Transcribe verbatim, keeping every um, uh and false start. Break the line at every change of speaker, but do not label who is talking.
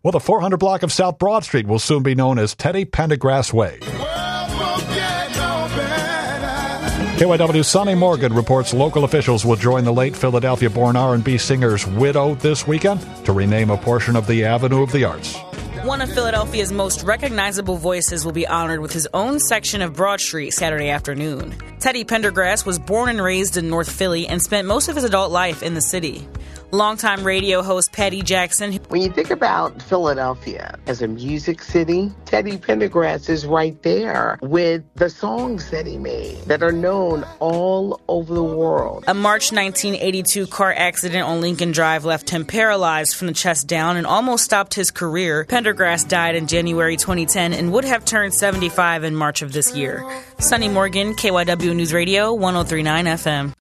Well, the four hundred block of South Broad Street will soon be known as Teddy Pendergrass Way. K Y W Sonny Morgan reports local officials will join the late Philadelphia-born R and B singer's widow this weekend to rename a portion of the Avenue of the Arts.
One of Philadelphia's most recognizable voices will be honored with his own section of Broad Street Saturday afternoon. Teddy Pendergrass was born and raised in North Philly and spent most of his adult life in the city. Longtime radio host Patty Jackson.
When you think about Philadelphia as a music city, Teddy Pendergrass is right there with the songs that he made that are known all over the world.
A March nineteen eighty-two car accident on Lincoln Drive left him paralyzed from the chest down and almost stopped his career. Pendergrass died in January twenty ten and would have turned seventy-five in March of this year. Sonny Morgan, K Y W News Radio, one oh three point nine F M.